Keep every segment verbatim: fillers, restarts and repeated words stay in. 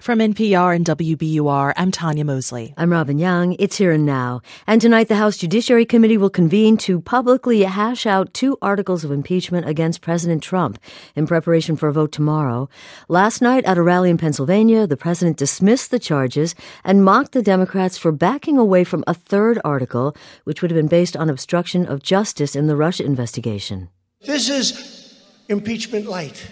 From N P R and W B U R, I'm Tanya Mosley. I'm Robin Young. It's Here and Now. And tonight, the House Judiciary Committee will convene to publicly hash out two articles of impeachment against President Trump in preparation for a vote tomorrow. Last night, at a rally in Pennsylvania, the president dismissed the charges and mocked the Democrats for backing away from a third article, which would have been based on obstruction of justice in the Russia investigation. This is impeachment light.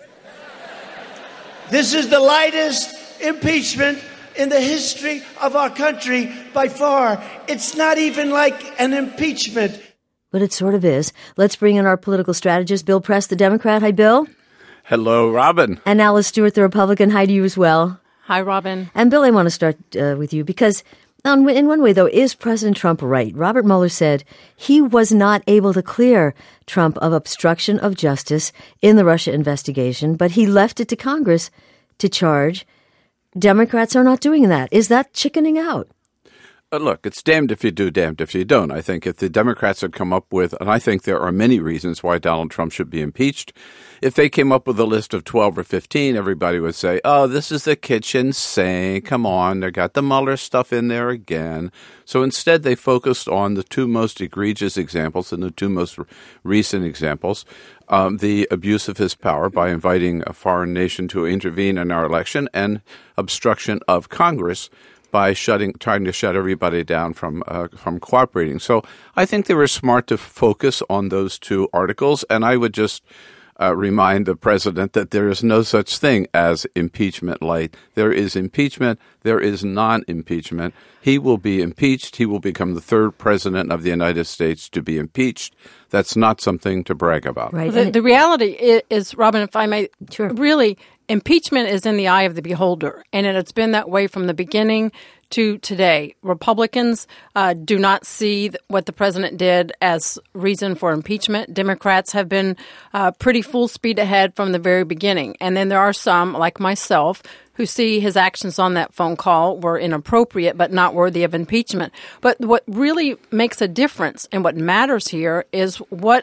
This is the lightest impeachment in the history of our country by far. It's not even like an impeachment. But it sort of is. Let's bring in our political strategist, Bill Press, the Democrat. Hi, Bill. Hello, Robin. And Alice Stewart, the Republican. Hi to you as well. Hi, Robin. And Bill, I want to start uh, with you because um, in one way, though, is President Trump right? Robert Mueller said he was not able to clear Trump of obstruction of justice in the Russia investigation, but he left it to Congress to charge. Democrats are not doing that. Is that chickening out? Uh, look, it's damned if you do, damned if you don't. I think if the Democrats had come up with, and I think there are many reasons why Donald Trump should be impeached, if they came up with a list of twelve or fifteen, everybody would say, oh, this is the kitchen sink. Come on, they got the Mueller stuff in there again. So instead, they focused on the two most egregious examples and the two most r- recent examples, um, the abuse of his power by inviting a foreign nation to intervene in our election and obstruction of Congress by shutting, trying to shut everybody down from uh, from cooperating. So I think they were smart to focus on those two articles, and I would just uh, remind the president that there is no such thing as impeachment light. There is impeachment. There is non-impeachment. He will be impeached. He will become the third president of the United States to be impeached. That's not something to brag about. Right. The, the reality is, is, Robin, if I may, sure. really, impeachment is in the eye of the beholder, and it's been that way from the beginning to today. Republicans uh, do not see what the president did as reason for impeachment. Democrats have been uh, pretty full speed ahead from the very beginning. And then there are some, like myself, who see his actions on that phone call were inappropriate but not worthy of impeachment. But what really makes a difference and what matters here is what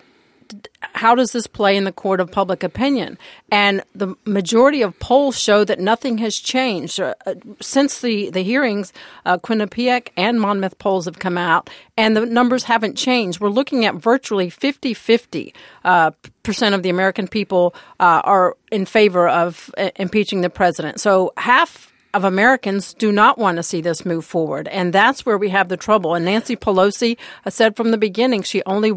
how does this play in the court of public opinion? And the majority of polls show that nothing has changed. Uh, since the, the hearings, uh, Quinnipiac and Monmouth polls have come out, and the numbers haven't changed. We're looking at virtually fifty-fifty uh, percent of the American people uh, are in favor of uh, impeaching the president. So half of Americans do not want to see this move forward, and that's where we have the trouble. And Nancy Pelosi uh, said from the beginning she only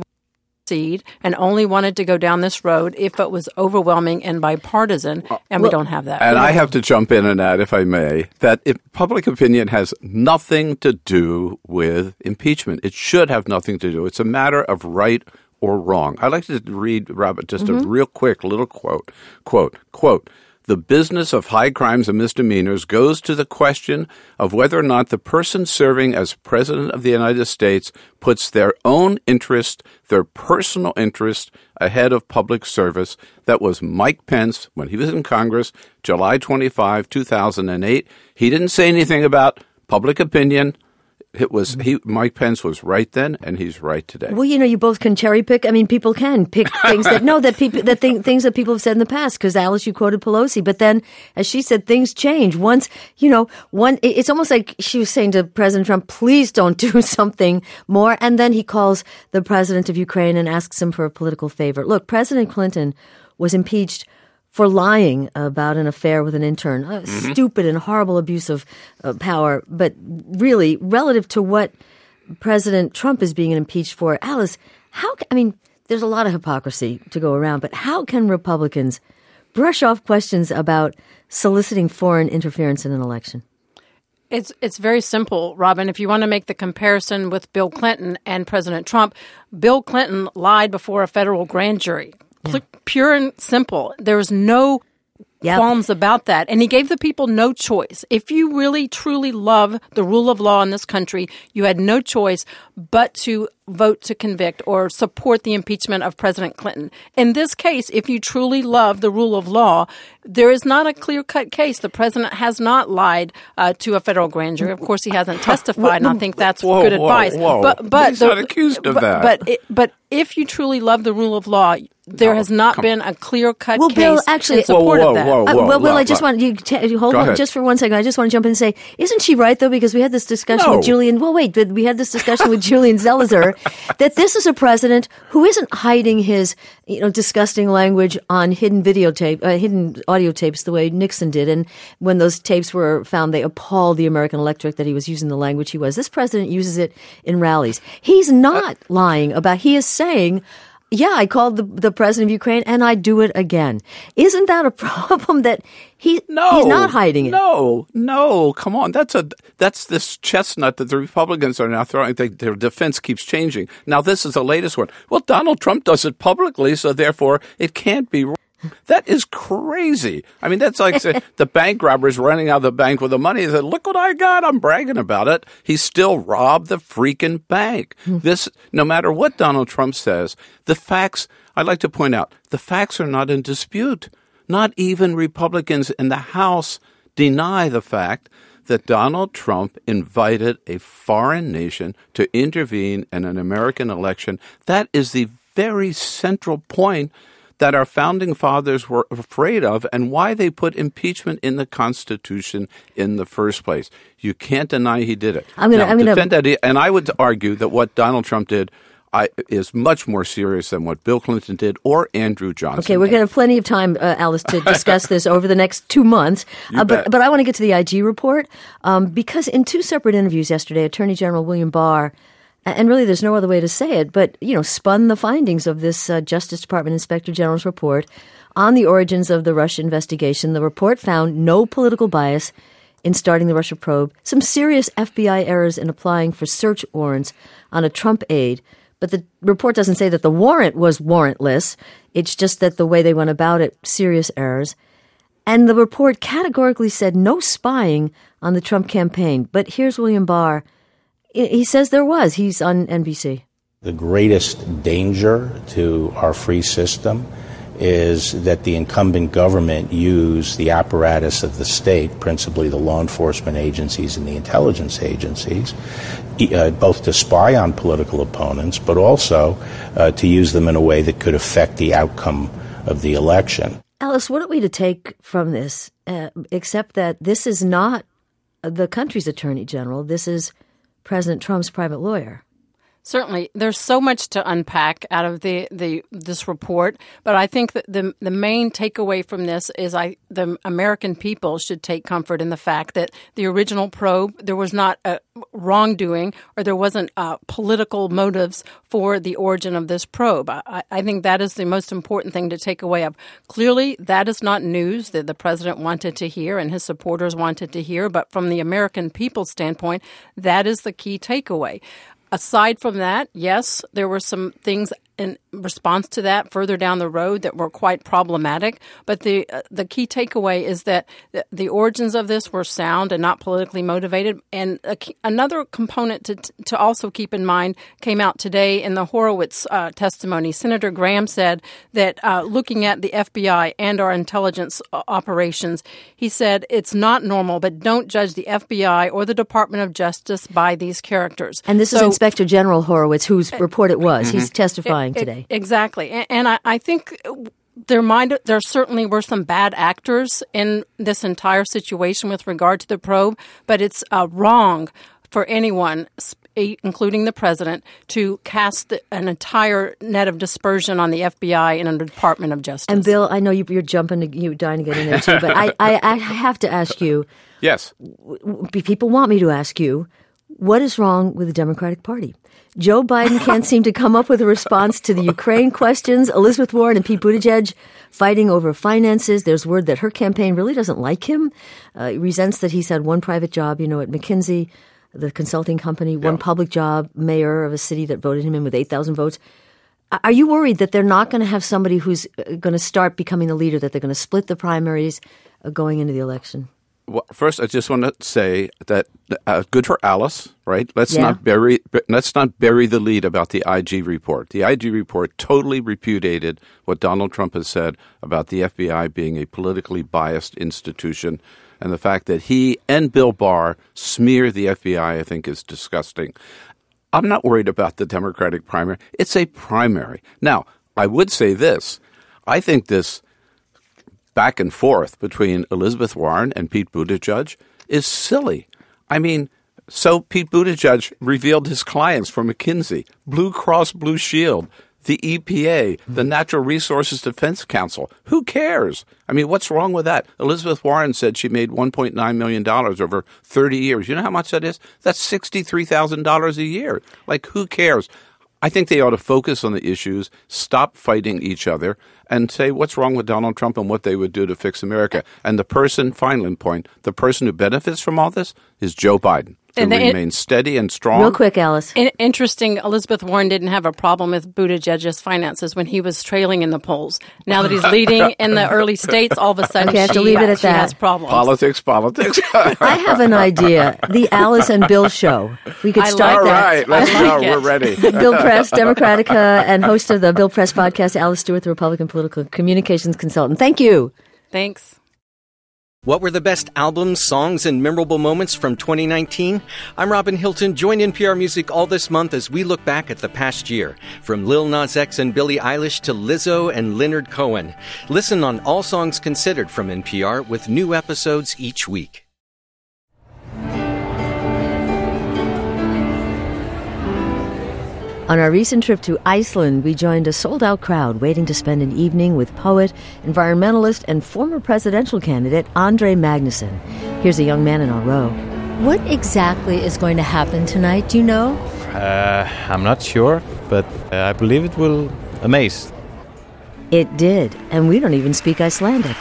and only wanted to go down this road if it was overwhelming and bipartisan, and well, we don't have that. And I have to jump in and add, if I may, that if public opinion has nothing to do with impeachment. It should have nothing to do. It's a matter of right or wrong. I'd like to read, Robert, just mm-hmm. a real quick little quote. Quote, quote, "The business of high crimes and misdemeanors goes to the question of whether or not the person serving as President of the United States puts their own interest, their personal interest, ahead of public service." That was Mike Pence when he was in Congress, July twenty-fifth, two thousand eight. He didn't say anything about public opinion. It was he. Mike Pence was right then, and he's right today. Well, you know, you both can cherry pick. I mean, people can pick things that no, that people that thing, things that people have said in the past. Because Alice, you quoted Pelosi, but then, as she said, things change. Once, you know, one. It's almost like she was saying to President Trump, "Please don't do something more." And then he calls the president of Ukraine and asks him for a political favor. Look, President Clinton was impeached for lying about an affair with an intern. A mm-hmm. stupid and horrible abuse of uh, power. But really, relative to what President Trump is being impeached for, Alice, how, I mean, there's a lot of hypocrisy to go around, but how can Republicans brush off questions about soliciting foreign interference in an election? It's it's very simple, Robin. If you want to make the comparison with Bill Clinton and President Trump, Bill Clinton lied before a federal grand jury. Yeah. Pure and simple. There was no yep. qualms about that. And he gave the people no choice. If you really, truly love the rule of law in this country, you had no choice but to vote to convict or support the impeachment of President Clinton. In this case, if you truly love the rule of law, there is not a clear-cut case. The president has not lied uh, to a federal grand jury. Of course, he hasn't testified, and I think that's whoa, good whoa, advice. Whoa. But, but he's the, not accused of but, that. But, it, but if you truly love the rule of law, there No, has not come been on. a clear-cut Well, case Bill, actually- in support Whoa, whoa, of that. whoa, Uh, whoa. well, Will, I look, just look. want you to hold Go on ahead. just for one second. I just want to jump in and say, isn't she right, though? Because we had this discussion No. with Julian. Well, wait, we had this discussion with Julian Zelizer that this is a president who isn't hiding his, you know, disgusting language on hidden videotape, uh, hidden audio tapes the way Nixon did. And when those tapes were found, they appalled the American electorate that he was using the language he was. This president uses it in rallies. He's not lying about. He is saying, yeah, I called the, the president of Ukraine and I do it again. Isn't that a problem that he No, he's not hiding it? No, no, come on. That's a that's this chestnut that the Republicans are now throwing. They, their defense keeps changing. Now, this is the latest one. Well, Donald Trump does it publicly, so therefore it can't be wrong. That is crazy. I mean, that's like say, the bank robbers running out of the bank with the money. They said, look what I got. I'm bragging about it. He still robbed the freaking bank. This, no matter what Donald Trump says, the facts, I'd like to point out, the facts are not in dispute. Not even Republicans in the House deny the fact that Donald Trump invited a foreign nation to intervene in an American election. That is the very central point that our founding fathers were afraid of and why they put impeachment in the Constitution in the first place. You can't deny he did it. I'm gonna- Now, I'm gonna- defend that, and I would argue that what Donald Trump did I, is much more serious than what Bill Clinton did or Andrew Johnson Okay, we're did. going to have plenty of time, uh, Alice, to discuss this over the next two months. Uh, but, bet. but I want to get to the I G report um, because in two separate interviews yesterday, Attorney General William Barr, and really there's no other way to say it, but, you know, spun the findings of this uh, Justice Department Inspector General's report on the origins of the Russia investigation. The report found no political bias in starting the Russia probe, some serious F B I errors in applying for search warrants on a Trump aide. But the report doesn't say that the warrant was warrantless. It's just that the way they went about it, serious errors. And the report categorically said no spying on the Trump campaign. But here's William Barr. He says there was. He's on N B C. The greatest danger to our free system is that the incumbent government use the apparatus of the state, principally the law enforcement agencies and the intelligence agencies, uh, both to spy on political opponents, but also uh, to use them in a way that could affect the outcome of the election. Alice, what are we to take from this, uh, except that this is not the country's attorney general. This is President Trump's private lawyer. Certainly, there's so much to unpack out of the, the this report, but I think that the the main takeaway from this is I the American people should take comfort in the fact that the original probe, there was not a wrongdoing or there wasn't uh, political motives for the origin of this probe. I, I think that is the most important thing to take away. Of clearly, that is not news that the president wanted to hear and his supporters wanted to hear, but from the American people's standpoint, that is the key takeaway. Aside from that, yes, there were some things in response to that further down the road that were quite problematic. But the uh, the key takeaway is that the, the origins of this were sound and not politically motivated. And a, another component to to also keep in mind came out today in the Horowitz uh, testimony. Senator Graham said that uh, looking at the F B I and our intelligence uh, operations, he said it's not normal, but don't judge the F B I or the Department of Justice by these characters. And this so, is Inspector General Horowitz, whose report it was. Mm-hmm. He's testifying today. Exactly. And, and I, I think there might there certainly were some bad actors in this entire situation with regard to the probe, but it's uh, wrong for anyone, including the president, to cast an entire net of dispersion on the F B I and the Department of Justice. And Bill, I know you, you're jumping, to, you're dying to get in there too, but I, I, I have to ask you. Yes. People want me to ask you, what is wrong with the Democratic Party? Joe Biden can't seem to come up with a response to the Ukraine questions. Elizabeth Warren and Pete Buttigieg fighting over finances. There's word that her campaign really doesn't like him, uh, resents that he's had one private job, you know, at McKinsey, the consulting company, one yeah. public job, mayor of a city that voted him in with eight thousand votes. Are you worried that they're not going to have somebody who's going to start becoming the leader, that they're going to split the primaries uh, going into the election? Well, first, I just want to say that uh, good for Alice, right? Let's Yeah. not bury let's not bury the lead about the I G report. The I G report totally repudiated what Donald Trump has said about the F B I being a politically biased institution, and the fact that he and Bill Barr smear the F B I, I think, is disgusting. I'm not worried about the Democratic primary. It's a primary. Now, I would say this. I think this back and forth between Elizabeth Warren and Pete Buttigieg is silly. I mean, so Pete Buttigieg revealed his clients for McKinsey, Blue Cross Blue Shield, the E P A, the Natural Resources Defense Council. Who cares? I mean, what's wrong with that? Elizabeth Warren said she made one point nine million dollars over thirty years. You know how much that is? That's sixty-three thousand dollars a year. Like, who cares? I think they ought to focus on the issues, stop fighting each other, and say what's wrong with Donald Trump and what they would do to fix America. And the person, final point, the person who benefits from all this is Joe Biden. To And the- remain steady and strong. Real quick, Alice. In- interesting, Elizabeth Warren didn't have a problem with Buttigieg's finances when he was trailing in the polls. Now that he's leading in the early states, all of a sudden Okay, I have she, to leave it at she that. has problems. Politics, politics. I have an idea. The Alice and Bill Show. We could I start All like that. right, let's I like go. it. We're ready. Bill Press, Democratica, and host of the Bill Press podcast, Alice Stewart, the Republican political communications consultant. Thank you. Thanks. What were the best albums, songs, and memorable moments from twenty nineteen? I'm Robin Hilton. Join N P R Music all this month as we look back at the past year. From Lil Nas X and Billie Eilish to Lizzo and Leonard Cohen. Listen on All Songs Considered from N P R with new episodes each week. On our recent trip to Iceland, we joined a sold-out crowd waiting to spend an evening with poet, environmentalist, and former presidential candidate Andre Magnusson. Here's a young man in our row. What exactly is going to happen tonight, do you know? Uh, I'm not sure, but uh, I believe it will amaze. It did, and we don't even speak Icelandic.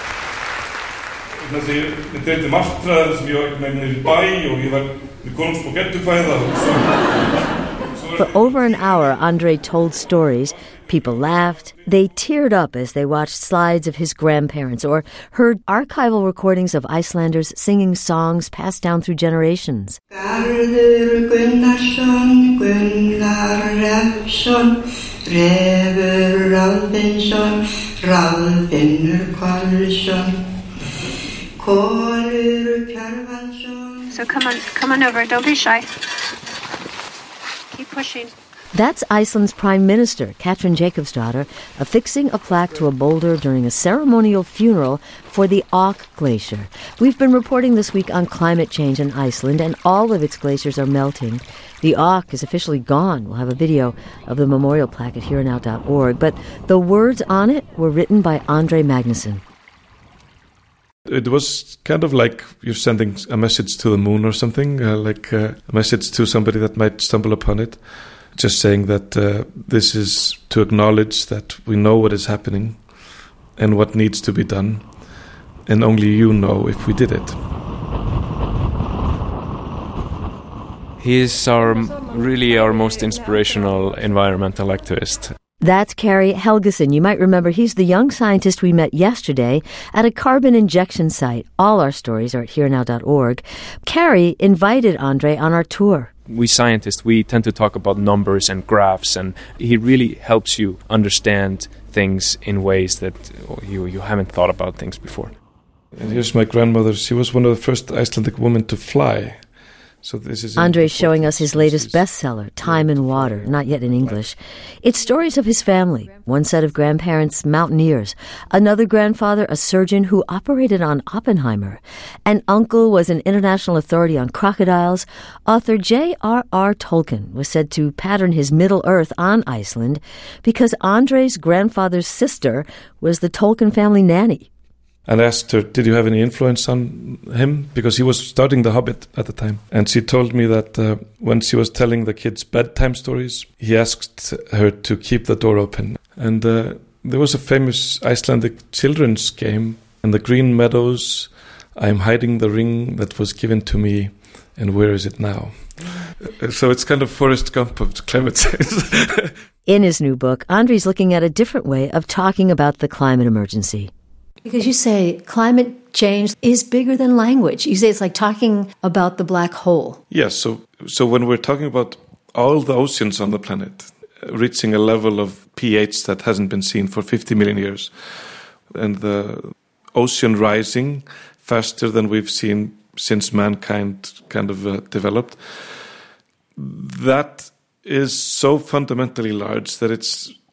Þessi, þetta er martraðar sem ég var í bæ og ég var við konungsbók geddukvæða og svo. For over an hour, Andre told stories. People laughed. They teared up as they watched slides of his grandparents or heard archival recordings of Icelanders singing songs passed down through generations. Garður Gunnarsson, Gunnar Refsson, Refur Ráðvinsson, Ráðvinnur Karlsson, Kolur Kjarvalsson. So come on, come on over. Don't be shy. Keep pushing. That's Iceland's Prime Minister, Katrin Jakobsdóttir, affixing a plaque to a boulder during a ceremonial funeral for the Auk Glacier. We've been reporting this week on climate change in Iceland, and all of its glaciers are melting. The Auk is officially gone. We'll have a video of the memorial plaque at here now dot org, but the words on it were written by Andre Magnusson. It was kind of like you're sending a message to the moon or something, uh, like uh, a message to somebody that might stumble upon it. Just saying that uh, this is to acknowledge that we know what is happening and what needs to be done, and only you know if we did it. He is our really our most inspirational environmental activist. That's Carrie Helgeson. You might remember he's the young scientist we met yesterday at a carbon injection site. All our stories are at here now dot org. Carrie invited Andre on our tour. We scientists, we tend to talk about numbers and graphs, and he really helps you understand things in ways that you, you haven't thought about things before. And here's my grandmother. She was one of the first Icelandic women to fly. So this is Andre's showing us his latest bestseller, Time and Water, not yet in English. It's stories of his family. One set of grandparents, mountaineers. Another grandfather, a surgeon who operated on Oppenheimer. An uncle was an international authority on crocodiles. Author J R R Tolkien was said to pattern his Middle-earth on Iceland because Andre's grandfather's sister was the Tolkien family nanny. And asked her, did you have any influence on him? Because he was starting The Hobbit at the time. And she told me that uh, when she was telling the kids bedtime stories, he asked her to keep the door open. And uh, there was a famous Icelandic children's game in the Green Meadows. I'm hiding the ring that was given to me, and where is it now? So it's kind of Forrest Gump of climate change. In his new book, Andre's looking at a different way of talking about the climate emergency. Because you say climate change is bigger than language. You say it's like talking about the black hole. Yes, so so when we're talking about all the oceans on the planet reaching a level of pH that hasn't been seen for fifty million years, and the ocean rising faster than we've seen since mankind kind of uh, developed, that is so fundamentally large that it's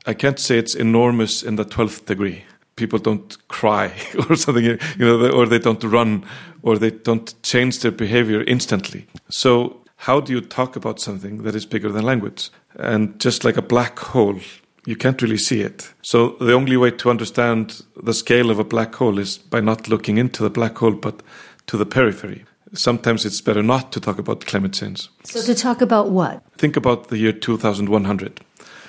I can't say it's enormous in the twelfth degree. People don't cry or something, you know, or they don't run, or they don't change their behavior instantly. So how do you talk about something that is bigger than language? And just like a black hole, you can't really see it. So the only way to understand the scale of a black hole is by not looking into the black hole, but to the periphery. Sometimes it's better not to talk about climate change. So to talk about what? Think about the year two thousand one hundred.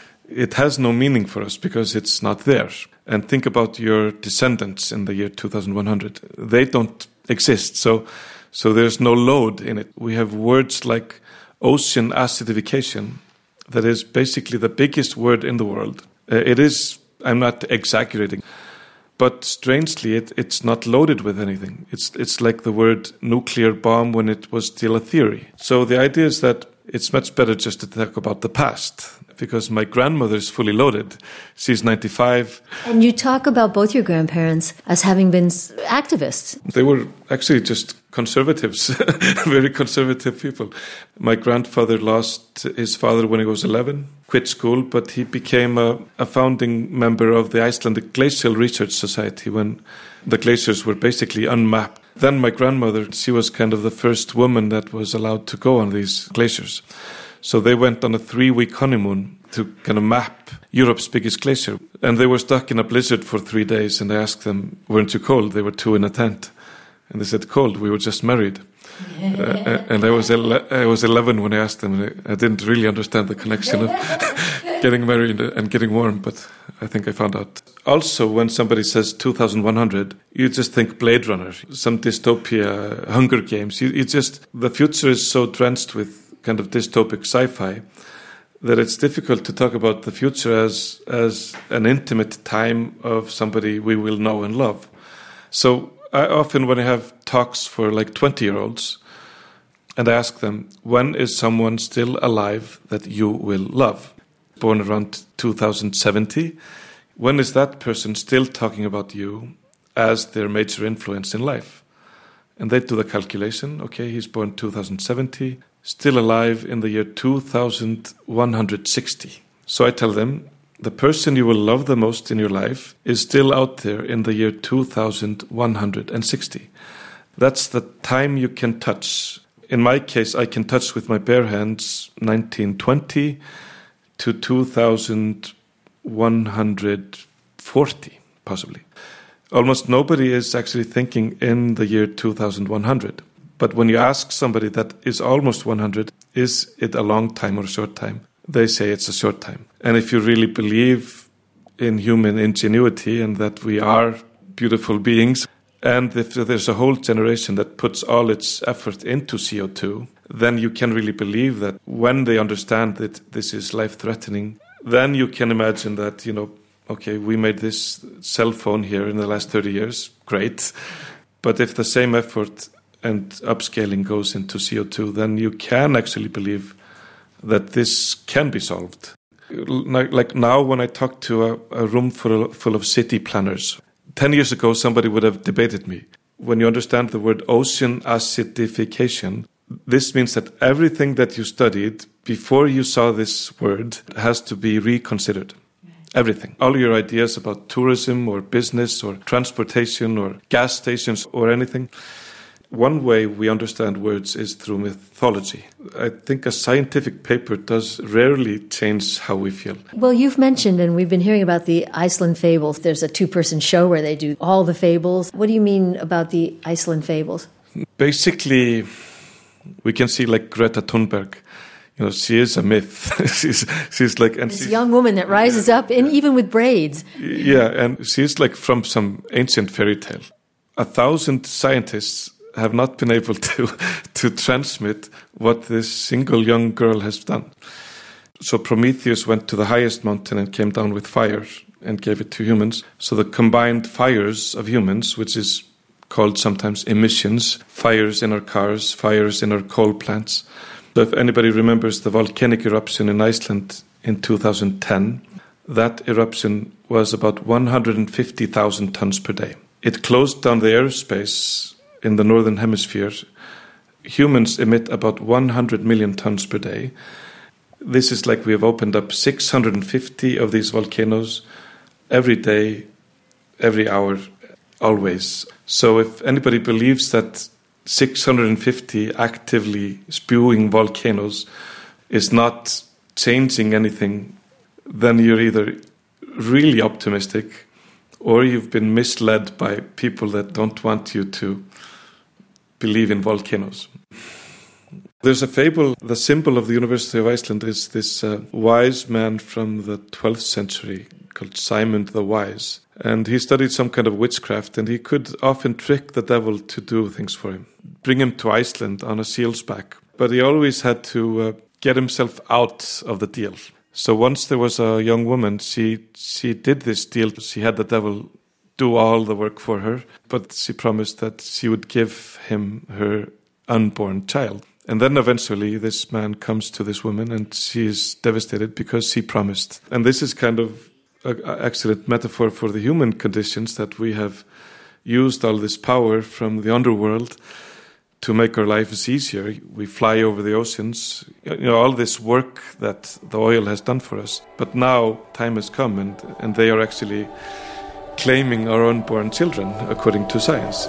It has no meaning for us because it's not there. And think about your descendants in the year two thousand one hundred. They don't exist, so so there's no load in it. We have words like ocean acidification, that is basically the biggest word in the world. Uh, it is, I'm not exaggerating, but strangely it, it's not loaded with anything. It's it's like the word nuclear bomb when it was still a theory. So the idea is that it's much better just to talk about the past, because my grandmother is fully loaded. She's ninety-five. And you talk about both your grandparents as having been activists. They were actually just conservatives, very conservative people. My grandfather lost his father when he was eleven, quit school, but he became a, a founding member of the Icelandic Glacial Research Society when the glaciers were basically unmapped. Then my grandmother, she was kind of the first woman that was allowed to go on these glaciers. So they went on a three-week honeymoon to kind of map Europe's biggest glacier. And they were stuck in a blizzard for three days, and I asked them, weren't you cold? They were two in a tent. And they said, cold, we were just married. uh, and I was ele- I was eleven when I asked them, and I, I didn't really understand the connection of getting married and getting warm, but I think I found out. Also, when somebody says two thousand one hundred, you just think Blade Runner, some dystopia, Hunger Games. You, you just, the future is so drenched with kind of dystopic sci-fi that it's difficult to talk about the future as as an intimate time of somebody we will know and love. So I often, when I have talks for like twenty-year-olds, and I ask them, when is someone still alive that you will love? Born around two thousand seventy, when is that person still talking about you as their major influence in life? And they do the calculation. Okay, he's born two thousand seventy, still alive in the year two thousand one hundred sixty. So I tell them, the person you will love the most in your life is still out there in the year two thousand one hundred sixty. That's the time you can touch. In my case, I can touch with my bare hands nineteen twenty to two thousand one hundred forty, possibly. Almost nobody is actually thinking in the year two thousand one hundred. But when you ask somebody that is almost one hundred, is it a long time or a short time? They say it's a short time. And if you really believe in human ingenuity and that we are beautiful beings, and if there's a whole generation that puts all its effort into C O two, then you can really believe that when they understand that this is life-threatening, then you can imagine that, you know, okay, we made this cell phone here in the last thirty years, great. But if the same effort and upscaling goes into C O two, then you can actually believe that this can be solved. Like now, when I talk to a, a room full of, full of city planners, ten years ago, somebody would have debated me. When you understand the word ocean acidification, this means that everything that you studied before you saw this word has to be reconsidered. Everything. All your ideas about tourism or business or transportation or gas stations or anything. One way we understand words is through mythology. I think a scientific paper does rarely change how we feel. Well, you've mentioned, and we've been hearing about the Iceland Fables. There's a two-person show where they do all the fables. What do you mean about the Iceland Fables? Basically, we can see like Greta Thunberg. You know, she is a myth. she's she's like and this she's, young woman that rises up, and even with braids. Yeah, and she's like from some ancient fairy tale. A thousand scientists have not been able to to transmit what this single young girl has done. So Prometheus went to the highest mountain and came down with fire and gave it to humans. So the combined fires of humans, which is called sometimes emissions, fires in our cars, fires in our coal plants. So if anybody remembers the volcanic eruption in Iceland in two thousand ten, that eruption was about one hundred fifty thousand tons per day. It closed down the airspace in the northern hemisphere. Humans emit about one hundred million tons per day. This is like we have opened up six hundred fifty of these volcanoes every day, every hour, always. So if anybody believes that six hundred fifty actively spewing volcanoes is not changing anything, then you're either really optimistic or you've been misled by people that don't want you to believe in volcanoes. There's a fable, the symbol of the University of Iceland is this uh, wise man from the twelfth century called Simon the Wise. And he studied some kind of witchcraft, and he could often trick the devil to do things for him, bring him to Iceland on a seal's back. But he always had to uh, get himself out of the deal. So once there was a young woman, she she did this deal. She had the devil do all the work for her, but she promised that she would give him her unborn child. And then eventually this man comes to this woman and she is devastated because she promised. And this is kind of an excellent metaphor for the human conditions, that we have used all this power from the underworld to make our lives easier. We fly over the oceans, you know, all this work that the oil has done for us. But now time has come and, and they are actually claiming our unborn children according to science.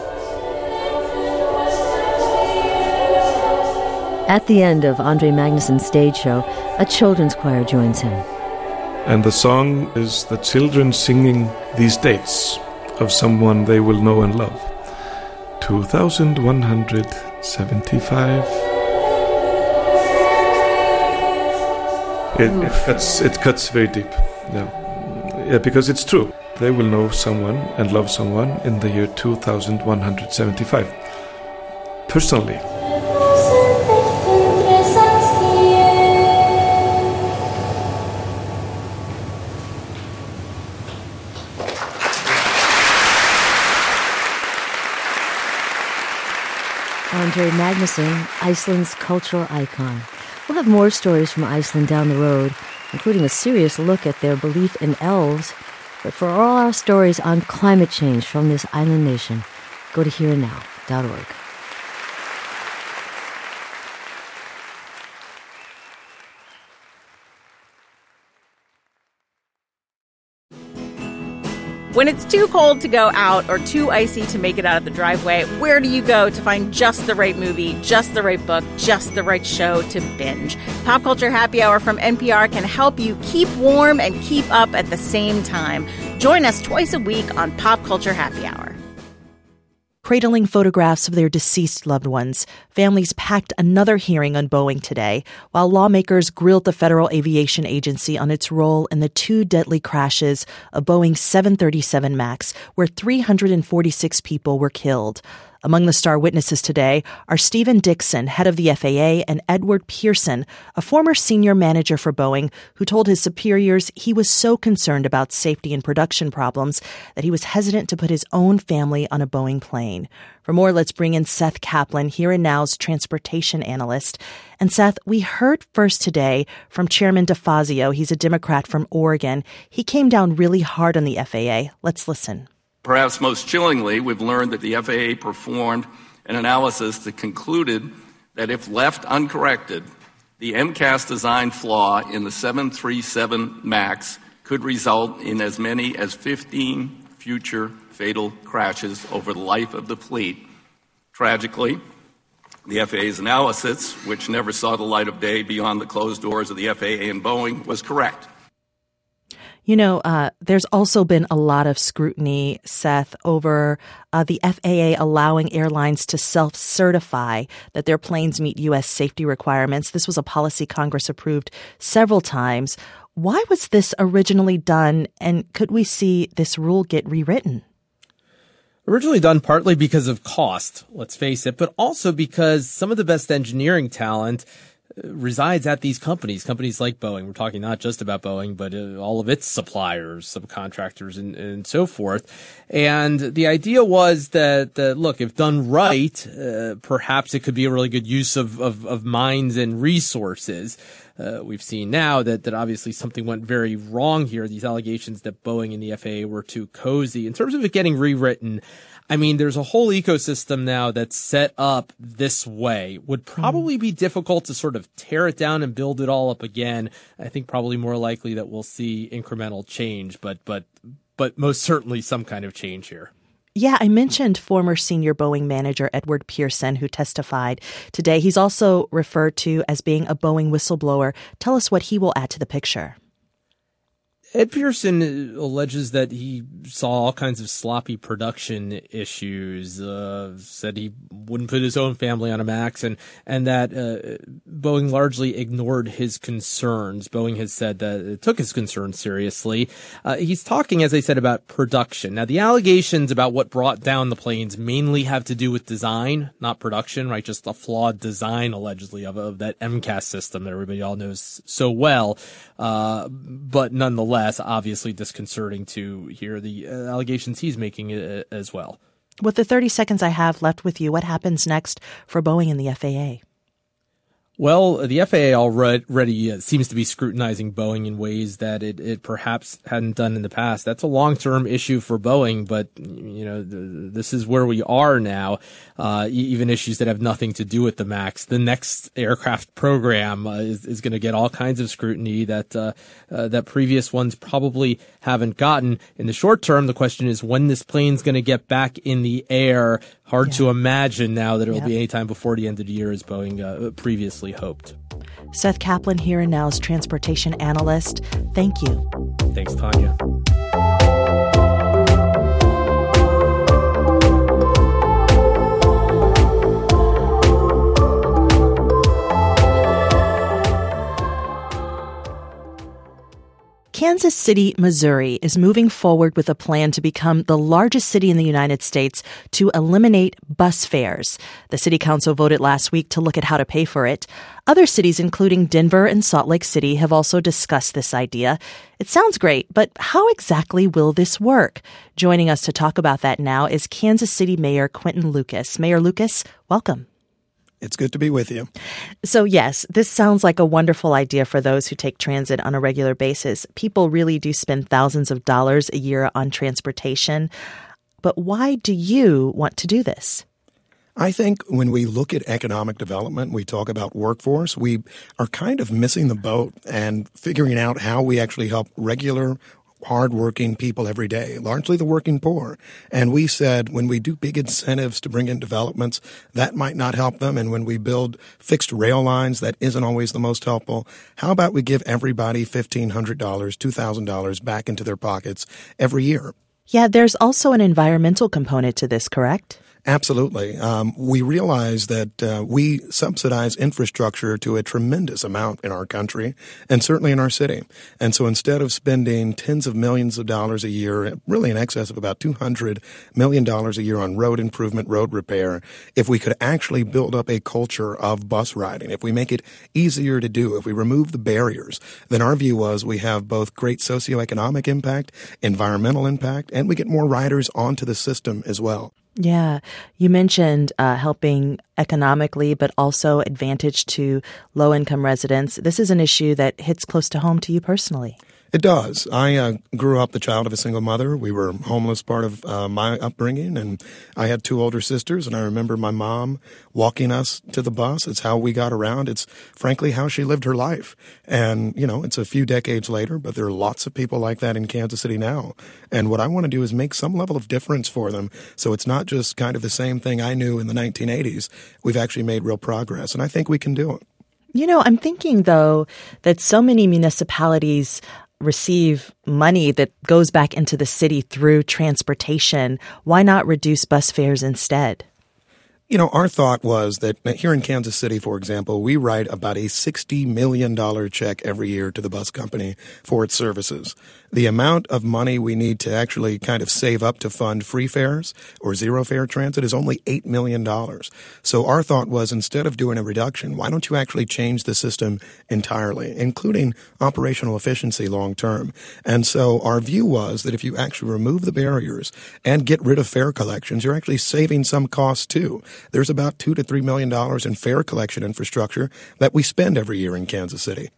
At the end of Andre Magnusson's stage show, a children's choir joins him. And the song is the children singing these dates of someone they will know and love. two thousand one hundred seventy-five. It, it cuts. It cuts very deep. Yeah, yeah, because it's true. They will know someone and love someone in the year two thousand one hundred seventy-five. Personally. Andre Magnusson, Iceland's cultural icon. We'll have more stories from Iceland down the road, including a serious look at their belief in elves. But for all our stories on climate change from this island nation, go to here and now dot org. When it's too cold to go out or too icy to make it out of the driveway, where do you go to find just the right movie, just the right book, just the right show to binge? Pop Culture Happy Hour from N P R can help you keep warm and keep up at the same time. Join us twice a week on Pop Culture Happy Hour. Cradling photographs of their deceased loved ones, families packed another hearing on Boeing today, while lawmakers grilled the Federal Aviation Agency on its role in the two deadly crashes of Boeing seven thirty-seven MAX, where three hundred forty-six people were killed. Among the star witnesses today are Stephen Dixon, head of the F A A, and Edward Pearson, a former senior manager for Boeing, who told his superiors he was so concerned about safety and production problems that he was hesitant to put his own family on a Boeing plane. For more, let's bring in Seth Kaplan, Here and Now's transportation analyst. And Seth, we heard first today from Chairman DeFazio. He's a Democrat from Oregon. He came down really hard on the F A A. Let's listen. Perhaps most chillingly, we've learned that the F A A performed an analysis that concluded that if left uncorrected, the M C A S design flaw in the seven thirty-seven MAX could result in as many as fifteen future fatal crashes over the life of the fleet. Tragically, the F A A's analysis, which never saw the light of day beyond the closed doors of the F A A and Boeing, was correct. You know, uh, there's also been a lot of scrutiny, Seth, over uh, the F A A allowing airlines to self-certify that their planes meet U S safety requirements. This was a policy Congress approved several times. Why was this originally done, and could we see this rule get rewritten? Originally done partly because of cost, let's face it, but also because some of the best engineering talent resides at these companies, companies like Boeing. We're talking not just about Boeing, but uh, all of its suppliers, subcontractors, and, and so forth. And the idea was that, that look, if done right, uh, perhaps it could be a really good use of, of, of minds and resources. Uh, we've seen now that, that obviously something went very wrong here. These allegations that Boeing and the F A A were too cozy. In terms of it getting rewritten, I mean, there's a whole ecosystem now that's set up this way. Would probably be difficult to sort of tear it down and build it all up again. I think probably more likely that we'll see incremental change, but but but most certainly some kind of change here. Yeah, I mentioned former senior Boeing manager Edward Pearson, who testified today. He's also referred to as being a Boeing whistleblower. Tell us what he will add to the picture. Ed Pearson alleges that he saw all kinds of sloppy production issues, uh, said he wouldn't put his own family on a MAX, and, and that uh, Boeing largely ignored his concerns. Boeing has said that it took his concerns seriously. Uh, he's talking, as I said, about production. Now, the allegations about what brought down the planes mainly have to do with design, not production, right? Just a flawed design, allegedly, of, of that M C A S system that everybody all knows so well. Uh, but nonetheless, obviously disconcerting to hear the uh, allegations he's making uh, as well. With the thirty seconds I have left with you, what happens next for Boeing and the F A A? Well, the F A A already uh, seems to be scrutinizing Boeing in ways that it, it perhaps hadn't done in the past. That's a long-term issue for Boeing, but you know th- this is where we are now. Uh, even issues that have nothing to do with the MAX. The next aircraft program uh, is, is going to get all kinds of scrutiny that uh, uh, that previous ones probably haven't gotten. In the short term, the question is when this plane's going to get back in the air. Hard yeah. to imagine now that it'll yeah. be any time before the end of the year as Boeing uh, previously hoped. Seth Kaplan, Here and Now's transportation analyst. Thank you. Thanks, Tanya. Kansas City, Missouri is moving forward with a plan to become the largest city in the United States to eliminate bus fares. The city council voted last week to look at how to pay for it. Other cities, including Denver and Salt Lake City, have also discussed this idea. It sounds great, but how exactly will this work? Joining us to talk about that now is Kansas City Mayor Quinton Lucas. Mayor Lucas, welcome. It's good to be with you. So yes, this sounds like a wonderful idea for those who take transit on a regular basis. People really do spend thousands of dollars a year on transportation. But why do you want to do this? I think when we look at economic development, we talk about workforce, we are kind of missing the boat and figuring out how we actually help regular hardworking people every day, largely the working poor. And we said when we do big incentives to bring in developments, that might not help them. And when we build fixed rail lines, that isn't always the most helpful. How about we give everybody fifteen hundred dollars, two thousand dollars back into their pockets every year? Yeah, there's also an environmental component to this, correct? Absolutely. Um, we realize that uh, we subsidize infrastructure to a tremendous amount in our country and certainly in our city. And so instead of spending tens of millions of dollars a year, really in excess of about two hundred million dollars a year on road improvement, road repair, if we could actually build up a culture of bus riding, if we make it easier to do, if we remove the barriers, then our view was we have both great socioeconomic impact, environmental impact, and we get more riders onto the system as well. Yeah. You mentioned uh, helping economically, but also advantage to low-income residents. This is an issue that hits close to home to you personally. It does. I uh, grew up the child of a single mother. We were homeless part of uh, my upbringing, and I had two older sisters, and I remember my mom walking us to the bus. It's how we got around. It's frankly how she lived her life. And, you know, it's a few decades later, but there are lots of people like that in Kansas City now. And what I want to do is make some level of difference for them. So it's not just kind of the same thing I knew in the nineteen eighties. We've actually made real progress, and I think we can do it. You know, I'm thinking, though, that so many municipalities receive money that goes back into the city through transportation. Why not reduce bus fares instead? You know, our thought was that here in Kansas City, for example, we write about a sixty million dollars check every year to the bus company for its services. The amount of money we need to actually kind of save up to fund free fares or zero fare transit is only eight million dollars. So our thought was instead of doing a reduction, why don't you actually change the system entirely, including operational efficiency long term? And so our view was that if you actually remove the barriers and get rid of fare collections, you're actually saving some costs too. There's about two to three million dollars in fare collection infrastructure that we spend every year in Kansas City.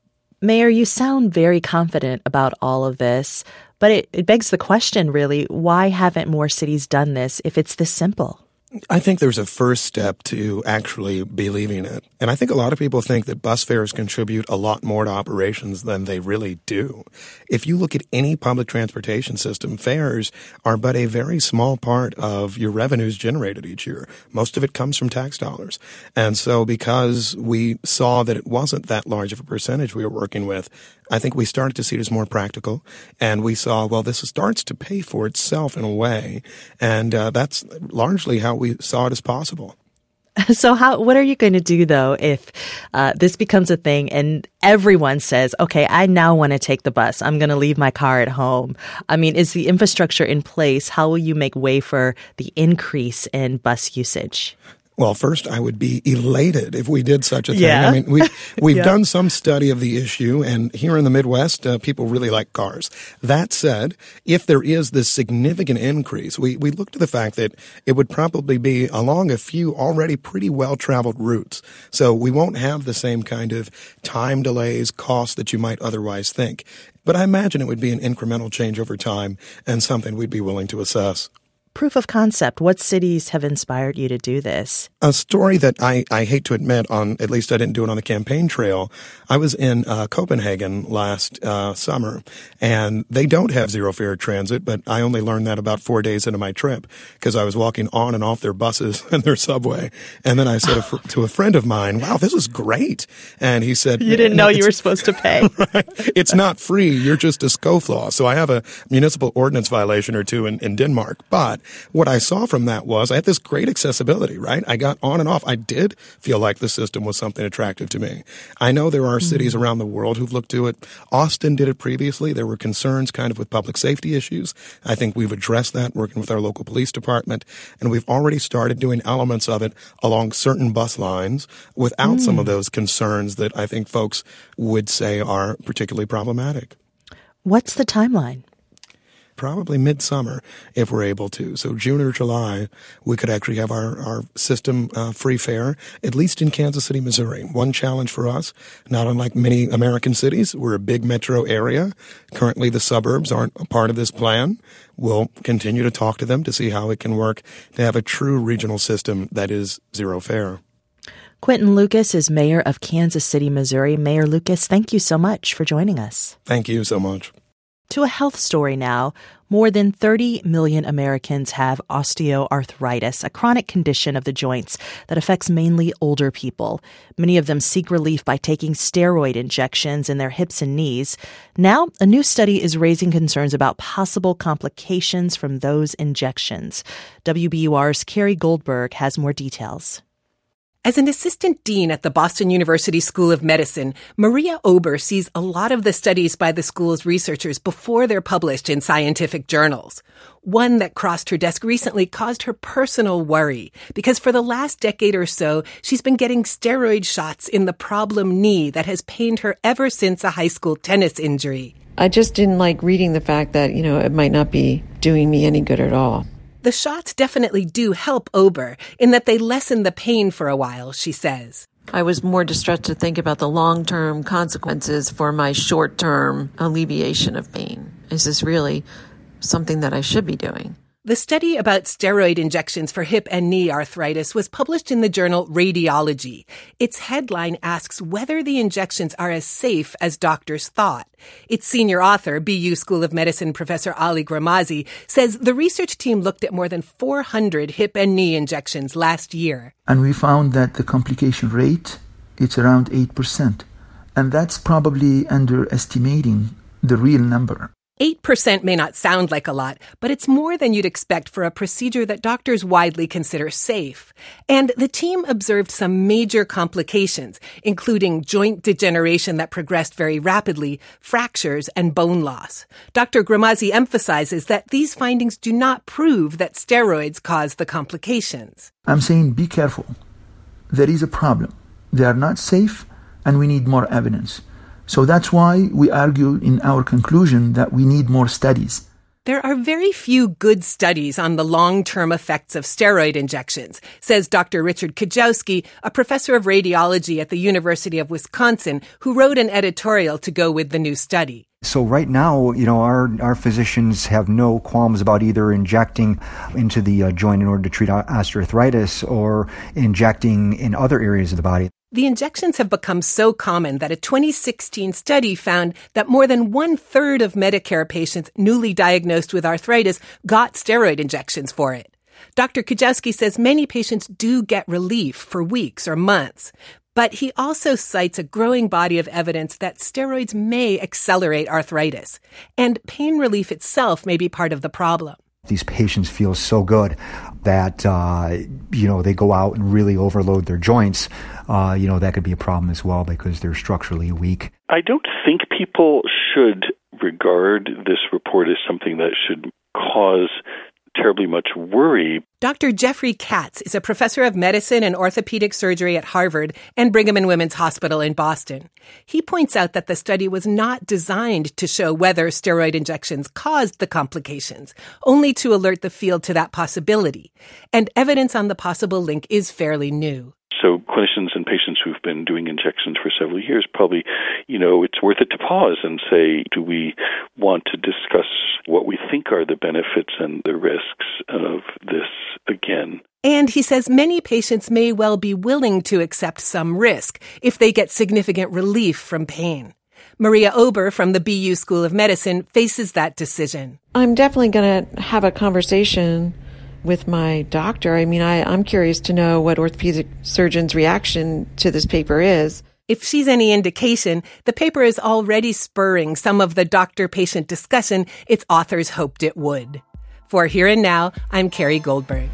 Mayor, you sound very confident about all of this, but it, it begs the question, really, why haven't more cities done this if it's this simple? I think there's a first step to actually believing it. And I think a lot of people think that bus fares contribute a lot more to operations than they really do. If you look at any public transportation system, fares are but a very small part of your revenues generated each year. Most of it comes from tax dollars. And so because we saw that it wasn't that large of a percentage we were working with, I think we started to see it as more practical, and we saw, well, this starts to pay for itself in a way, and uh, that's largely how we saw it as possible. So how, what are you going to do, though, if uh, this becomes a thing and everyone says, okay, I now want to take the bus. I'm going to leave my car at home. I mean, is the infrastructure in place? How will you make way for the increase in bus usage? Well, first, I would be elated if we did such a thing. Yeah. I mean, we, we've yeah. done some study of the issue, and here in the Midwest, uh, people really like cars. That said, if there is this significant increase, we, we look to the fact that it would probably be along a few already pretty well-traveled routes. So we won't have the same kind of time delays, costs that you might otherwise think. But I imagine it would be an incremental change over time and something we'd be willing to assess. Proof of concept. What cities have inspired you to do this? A story that I, I hate to admit on, at least I didn't do it on the campaign trail. I was in uh, Copenhagen last uh, summer, and they don't have zero fare transit, but I only learned that about four days into my trip because I was walking on and off their buses and their subway. And then I said a fr- to a friend of mine, wow, this is great. And he said, you didn't know you were supposed to pay. Right? It's not free. You're just a scofflaw. So I have a municipal ordinance violation or two in, in Denmark, but what I saw from that was I had this great accessibility, right? I got on and off. I did feel like the system was something attractive to me. I know there are mm-hmm. cities around the world who've looked to it. Austin did it previously. There were concerns kind of with public safety issues. I think we've addressed that working with our local police department, and we've already started doing elements of it along certain bus lines without mm. some of those concerns that I think folks would say are particularly problematic. What's the timeline? Probably midsummer if we're able to. So June or July, we could actually have our, our system uh, free fare, at least in Kansas City, Missouri. One challenge for us, not unlike many American cities, we're a big metro area. Currently, the suburbs aren't a part of this plan. We'll continue to talk to them to see how it can work to have a true regional system that is zero fare. Quinton Lucas is mayor of Kansas City, Missouri. Mayor Lucas, thank you so much for joining us. Thank you so much. To a health story now. More than thirty million Americans have osteoarthritis, a chronic condition of the joints that affects mainly older people. Many of them seek relief by taking steroid injections in their hips and knees. Now, a new study is raising concerns about possible complications from those injections. W B U R's Carrie Goldberg has more details. As an assistant dean at the Boston University School of Medicine, Maria Ober sees a lot of the studies by the school's researchers before they're published in scientific journals. One that crossed her desk recently caused her personal worry because for the last decade or so, she's been getting steroid shots in the problem knee that has pained her ever since a high school tennis injury. I just didn't like reading the fact that, you know, it might not be doing me any good at all. The shots definitely do help Ober in that they lessen the pain for a while, she says. I was more distressed to think about the long-term consequences for my short-term alleviation of pain. Is this really something that I should be doing? The study about steroid injections for hip and knee arthritis was published in the journal Radiology. Its headline asks whether the injections are as safe as doctors thought. Its senior author, B U School of Medicine Professor Ali Gramazi, says the research team looked at more than four hundred hip and knee injections last year. And we found that the complication rate, it's around eight percent. And that's probably underestimating the real number. eight percent may not sound like a lot, but it's more than you'd expect for a procedure that doctors widely consider safe. And the team observed some major complications, including joint degeneration that progressed very rapidly, fractures, and bone loss. Doctor Gramazi emphasizes that these findings do not prove that steroids cause the complications. I'm saying be careful. There is a problem. They are not safe, and we need more evidence. So that's why we argue in our conclusion that we need more studies. There are very few good studies on the long-term effects of steroid injections, says Doctor Richard Kajowski, a professor of radiology at the University of Wisconsin, who wrote an editorial to go with the new study. So right now, you know, our, our physicians have no qualms about either injecting into the uh, joint in order to treat osteoarthritis or injecting in other areas of the body. The injections have become so common that a twenty sixteen study found that more than one-third of Medicare patients newly diagnosed with arthritis got steroid injections for it. Doctor Kajowski says many patients do get relief for weeks or months, but he also cites a growing body of evidence that steroids may accelerate arthritis, and pain relief itself may be part of the problem. These patients feel so good that, uh, you know, they go out and really overload their joints. Uh, you know, that could be a problem as well because they're structurally weak. I don't think people should regard this report as something that should cause terribly much worry. Doctor Jeffrey Katz is a professor of medicine and orthopedic surgery at Harvard and Brigham and Women's Hospital in Boston. He points out that the study was not designed to show whether steroid injections caused the complications, only to alert the field to that possibility. And evidence on the possible link is fairly new. So clinicians and patients who've been doing injections for several years probably, you know, it's worth it to pause and say, do we want to discuss what we think are the benefits and the risks of this again? And he says many patients may well be willing to accept some risk if they get significant relief from pain. Maria Ober from the B U School of Medicine faces that decision. I'm definitely going to have a conversation with my doctor. I mean, I, I'm curious to know what orthopedic surgeon's reaction to this paper is. If she's any indication, the paper is already spurring some of the doctor-patient discussion its authors hoped it would. For Here and Now, I'm Carrie Goldberg.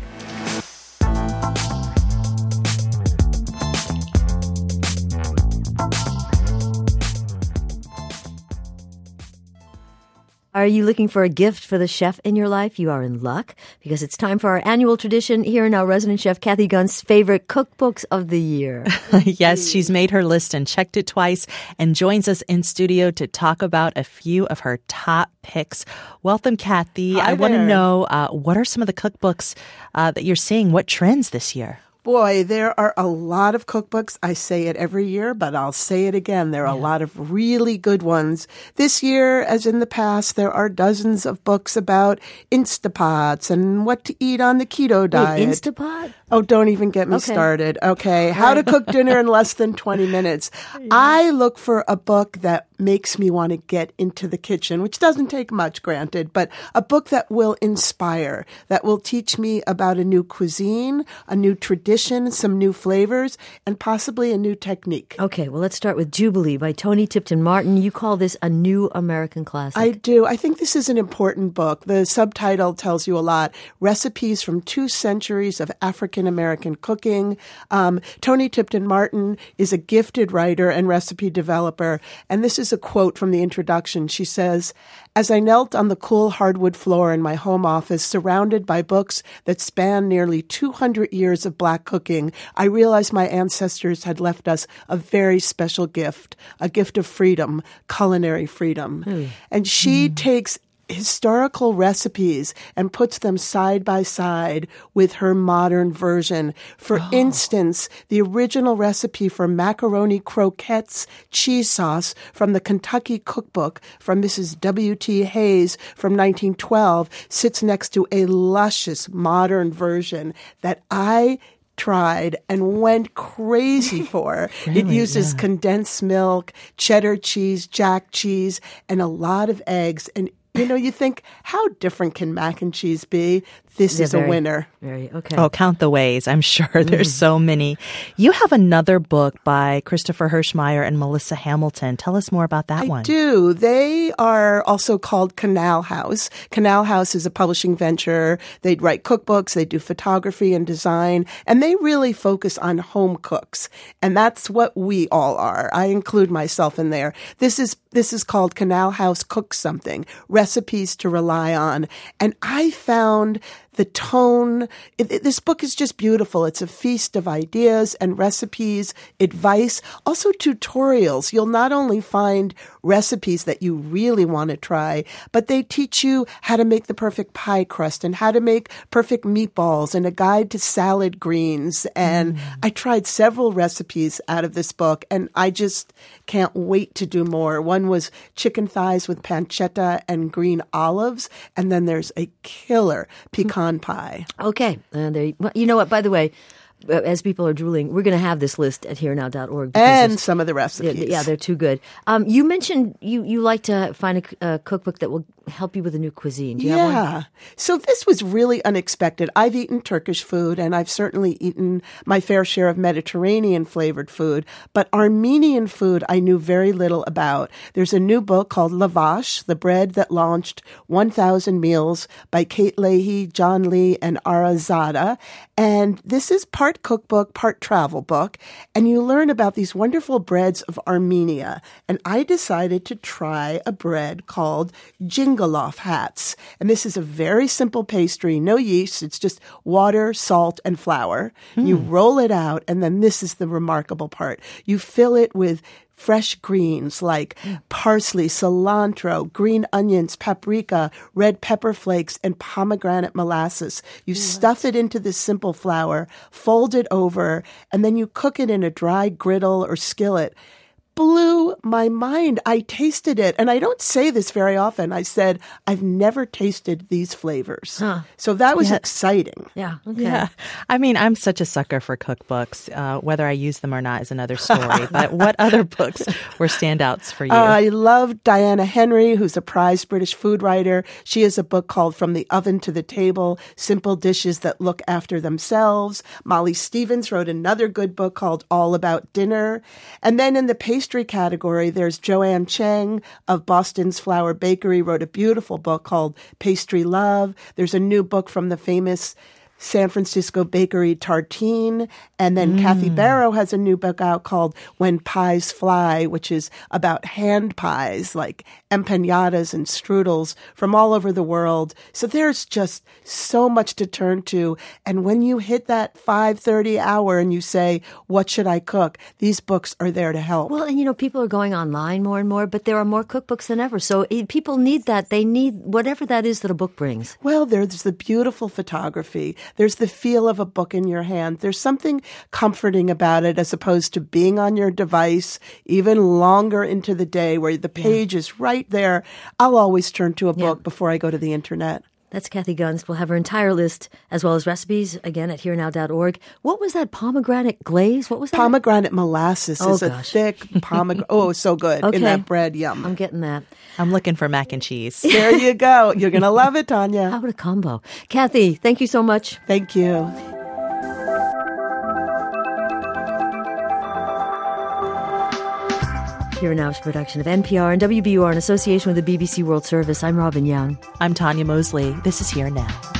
Are you looking for a gift for the chef in your life? You are in luck because it's time for our annual tradition. Here in our resident chef, Kathy Gunn's favorite cookbooks of the year. Yes, she's made her list and checked it twice and joins us in studio to talk about a few of her top picks. Welcome, Kathy. Hi I want to there. know uh, what are some of the cookbooks uh, that you're seeing? What trends this year? Boy, there are a lot of cookbooks. I say it every year, but I'll say it again. There are yeah. a lot of really good ones. This year, as in the past, there are dozens of books about Instapots and what to eat on the keto diet. Wait, Instapot? Oh, don't even get me okay. started. Okay. How to cook dinner in less than twenty minutes. Yeah. I look for a book that makes me want to get into the kitchen, which doesn't take much, granted, but a book that will inspire, that will teach me about a new cuisine, a new tradition, some new flavors, and possibly a new technique. Okay, well, let's start with Jubilee by Toni Tipton Martin. You call this a new American classic. I do. I think this is an important book. The subtitle tells you a lot. Recipes from two centuries of African American cooking. Um, Toni Tipton Martin is a gifted writer and recipe developer, and this is a quote from the introduction. She says, "As I knelt on the cool hardwood floor in my home office, surrounded by books that span nearly two hundred years of Black cooking, I realized my ancestors had left us a very special gift, a gift of freedom, culinary freedom." Mm. And she mm. takes historical recipes and puts them side by side with her modern version. For oh. instance, the original recipe for macaroni croquettes cheese sauce from the Kentucky Cookbook from Missus W T Hayes from nineteen twelve sits next to a luscious modern version that I tried and went crazy for. Really? It uses yeah. condensed milk, cheddar cheese, jack cheese, and a lot of eggs. And you know, you think, how different can mac and cheese be? This yeah, is very, a winner. Very, okay. Oh, count the ways. I'm sure there's mm. so many. You have another book by Christopher Hirschmeyer and Melissa Hamilton. Tell us more about that I one. I do. They are also called Canal House. Canal House is a publishing venture. They write cookbooks. They do photography and design. And they really focus on home cooks. And that's what we all are. I include myself in there. This is This is called Canal House Cooks Something. recipes to rely on. And I found the tone. It, it, this book is just beautiful. It's a feast of ideas and recipes, advice, also tutorials. You'll not only find recipes that you really want to try, but they teach you how to make the perfect pie crust and how to make perfect meatballs and a guide to salad greens. And mm. I tried several recipes out of this book, and I just can't wait to do more. One was chicken thighs with pancetta and green olives, and then there's a killer pecan pie. Okay. Uh, there, well, you know what, by the way, as people are drooling, we're going to have this list at here now dot org. And some of the recipes. Yeah, yeah, they're too good. Um, you mentioned you, you like to find a, a cookbook that will help you with a new cuisine. Do you yeah. have one? So this was really unexpected. I've eaten Turkish food, and I've certainly eaten my fair share of Mediterranean flavored food, but Armenian food I knew very little about. There's a new book called Lavash, The Bread That Launched one thousand Meals by Kate Leahy, John Lee, and Ara Zada. And this is part cookbook, part travel book, and you learn about these wonderful breads of Armenia. And I decided to try a bread called Jingalof hats. And this is a very simple pastry, no yeast. It's just water, salt, and flour. Mm. You roll it out, and then this is the remarkable part. You fill it with fresh greens like parsley, cilantro, green onions, paprika, red pepper flakes, and pomegranate molasses. You what? stuff it into this simple flour, fold it over, and then you cook it in a dry griddle or skillet. Blew my mind. I tasted it. And I don't say this very often. I said, I've never tasted these flavors. Huh. So that was yeah. exciting. Yeah. Okay. Yeah. I mean, I'm such a sucker for cookbooks. Uh, whether I use them or not is another story. But what other books were standouts for you? Uh, I love Diana Henry, who's a prized British food writer. She has a book called From the Oven to the Table, Simple Dishes That Look After Themselves. Molly Stevens wrote another good book called All About Dinner. And then in the pastry category, there's Joanne Cheng of Boston's Flour Bakery, wrote a beautiful book called Pastry Love. There's a new book from the famous San Francisco bakery Tartine. And then mm. Kathy Barrow has a new book out called When Pies Fly, which is about hand pies like empanadas and strudels from all over the world. So there's just so much to turn to. And when you hit that five thirty hour and you say, what should I cook? These books are there to help. Well, and you know, people are going online more and more, but there are more cookbooks than ever. So it, people need that. They need whatever that is that a book brings. Well, there's the beautiful photography. There's the feel of a book in your hand. There's something comforting about it as opposed to being on your device even longer into the day where the page yeah. is right there. I'll always turn to a book yeah. before I go to the internet. That's Kathy Gunst. We'll have her entire list as well as recipes, again, at here now dot org. What was that pomegranate glaze? What was that? Pomegranate molasses oh, is gosh. a thick pomegranate. Oh, so good. Okay. In that bread. Yum. I'm getting that. I'm looking for mac and cheese. There you go. You're going to love it, Tanya. How about a combo? Kathy, thank you so much. Thank you. Here Now is a production of N P R and W B U R in association with the B B C World Service. I'm Robin Young. I'm Tanya Mosley. This is Here Now.